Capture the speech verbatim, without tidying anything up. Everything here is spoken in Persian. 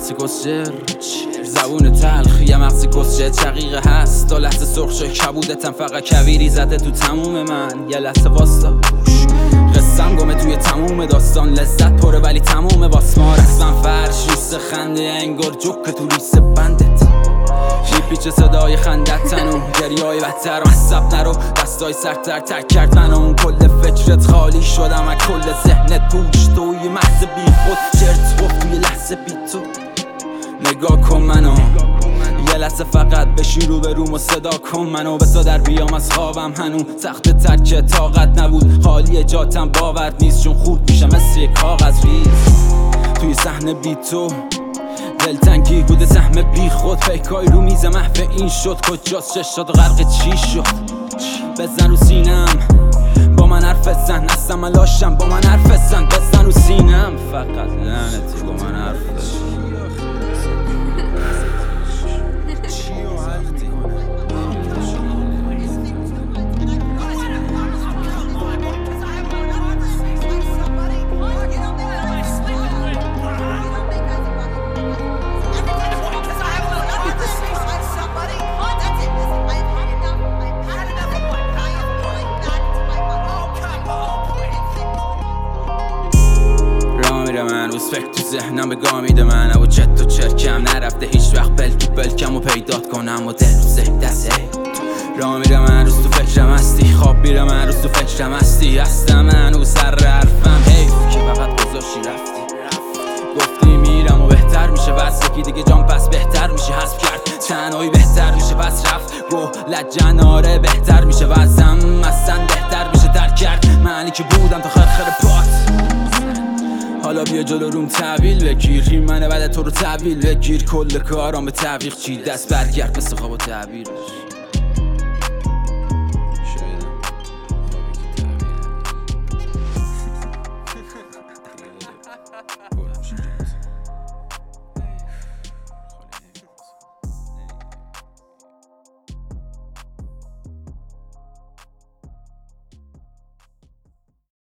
بحث کسچر زبون تلخ یه مغز کسچه چقیقه هست تا لحظه سرخشه کبودتم فقط کویری زده تو تموم من یه لحظه واستا قصم گمه توی تموم داستان لذت پره ولی تموم واسما رسم فرش ریس خنده انگار جوک تو ریس بندت پیچ صدای خندت تنو گریای بدتر مصب نرو دستای سرتر تک کرد منو اون کل فکرت خالی شدم از کل ذهنت پوش توی محض بی خود چرت گفت توی لحظه بی تو نگاه کن منو یه لحظه فقط بشین رو به روم و صدا کن منو بسا در بیام از خوابم هنو سخت ترک طاقت نبود خالی جاتم باور نیست چون خورد میشم مثل یک کاغذ ریز توی صحنه بی تو دلتنگی بوده سهم بی خود فکرای رو میز محو این شد کجاست چشات غرق چی شد بزن رو سینم با من حرف بزن نستم لاشم با من حرف بزن بزن رو سینم فقط لعنتی با من حرف بزن من روز فکر تو ذهنم به گاه میده من او چت و چرکم نرفته هیچ وقت بل تو بلکم و پیدات کنم و دل رو ذهن دسته راه میره من روز تو فکرم هستی خواب میره من روز تو فکرم هستی هستم من او سر حرفم حیف که فقط گذاشتی رفتی گفتی میرم و بهتر میشه بس یکی دیگه جام پس بهتر میشه حذف کرد تنهایی بهتر میشه پس رفت گو لجن آره بهتر میشه وزم اصلا بهتر میشه درک کرد معنی که بودم تا خرخر پات حالا بیا جلو روم تحویل بگیر این منه بعد تو رو تحویل بگیر کل کارام به تعویق چی دست برگرد مثل خواب و تعبیر